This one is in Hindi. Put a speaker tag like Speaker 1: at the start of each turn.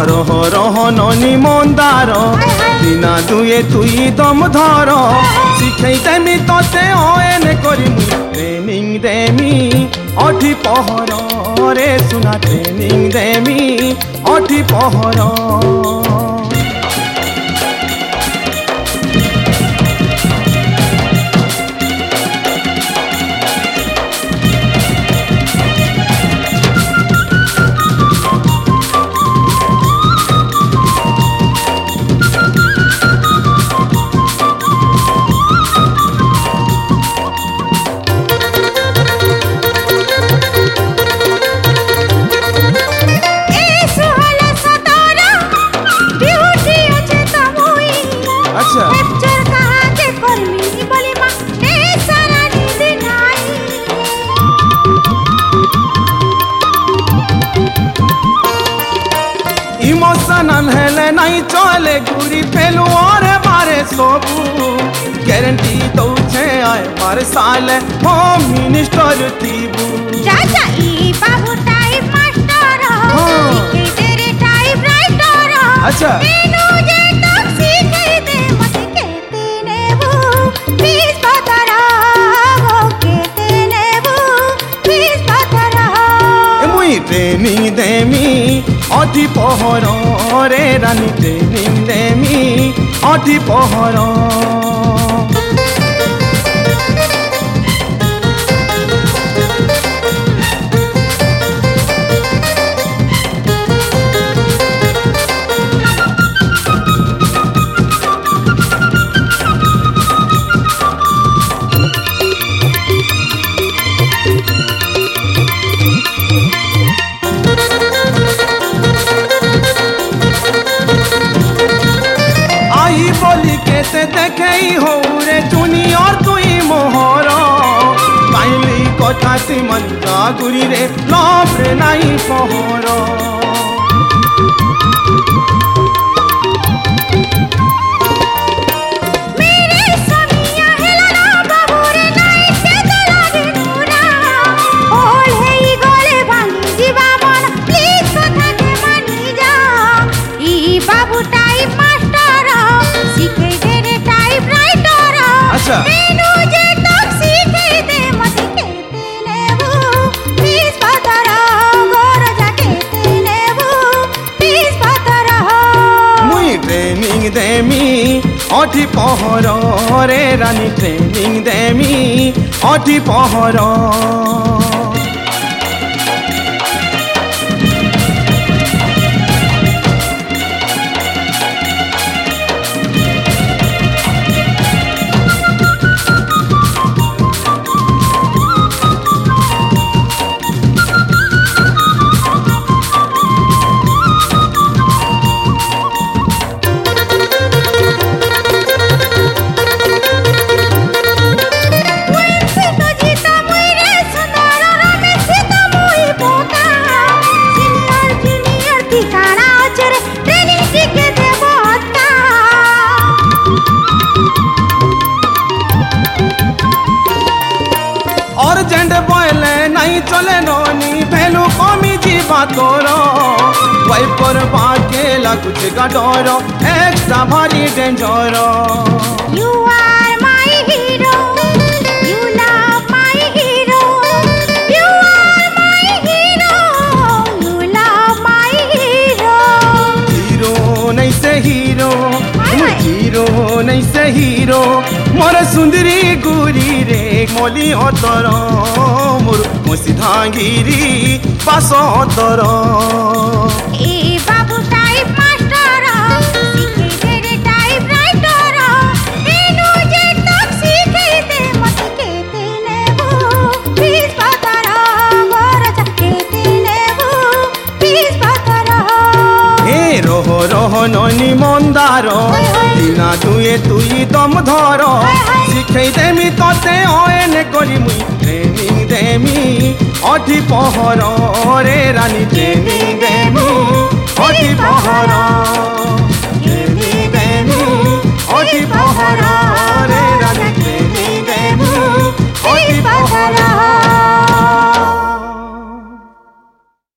Speaker 1: রহ রহ ননি মন্দার দিনা দুয়ে তুই দম ধর শিখাই দেমি তোতে অয়েনে করি মুই ট্রেনিং দেমি অঠি পহর রে সুনা ট্রেনিং দেমি অঠি পহর ইমোশনাল হেলে নাই চলে ঘুরি ফেলু ওরে বারে সবু গ্যারেন্টি দৌছে আয় বার সালে হোম মিনিস্টার থিবু
Speaker 2: চাচা ই বাবু টাইপ মাস্টার শিখে তেরে টাইপ রাইটার
Speaker 1: আচ্ছা
Speaker 2: মেনু যে তক শিখে দে মতে কেতে নেবু প্লিজ বাতারা কেতে নেবু প্লিজ বাতারা
Speaker 1: মুই ট্রেনিং দেমি অঠি পহর রে রানী ট্রেনিং দেমি অঠি পহর बोली कैसे देखे हो रे जूनियर तुई मोहर काइली कथा ती मन जागुरी रे लव रे नाई पहर अच्छा
Speaker 2: मेनू जे तक सीखे दे मते केते नेबू प्लीज बातारा गोर जा केते नेबू प्लीज बातारा
Speaker 1: मुई ट्रेनिंग देमी अठी पहर रे रानी ट्रेनिंग देमी अठी पहर अर्जेंट बोले नहीं चले नोनी भेलू कमी जीवा तोर वाइपर बाकेला कुछ का डर एक्स्ट्रा भारी danger
Speaker 2: You are my hero You love my hero You are my hero You love my hero
Speaker 1: hero नहीं से हीरो हीरो नहीं से हीरो मोर सुंदरी गुरी रे मोली अतर मोर मोसी धांगिरी पास अतर
Speaker 2: ए बाबू टाइप मास्टर सीखे तेरे टाइप राइटर मेनू जे तक सीखे दे मते केते नेबू प्लीज बातारा गोर जा केते नेबू प्लीज बातारा
Speaker 1: हे रोह रोह ननी मंदार दिना दुए तुई दम धर शिखई देमी तोते अयने करी मुई ट्रेनिंग देमी अठी पहर रे रानी ट्रेनिंग देमी अठी पहर